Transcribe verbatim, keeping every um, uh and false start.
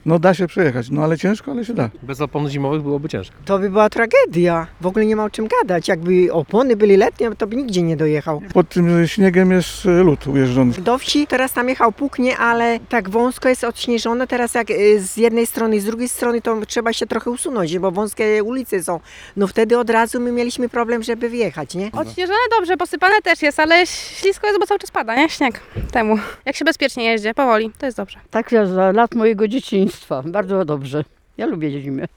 No da się przejechać, no ale ciężko, ale się da. Bez opon zimowych byłoby ciężko. To by była tragedia. W ogóle nie ma o czym gadać. Jakby opony byli letnie, to by nigdzie nie dojechał. Pod tym śniegiem jest lód ujeżdżony. Do wsi teraz tam jechał puknie, ale tak wąsko jest odśnieżone. Teraz jak y, z jednej strony i z drugiej strony, to trzeba się trochę usunąć, bo wąskie ulice są. No wtedy od razu my mieliśmy problem, żeby wjechać, nie? Odśnieżone dobrze, posypane też jest, ale ślisko jest, bo cały czas pada, nie? Śnieg temu. Jak się bezpiecznie jeździ, powoli, to jest dobrze. Tak jak za lat mojego dzieciństwa. Bardzo dobrze. Ja lubię zimę.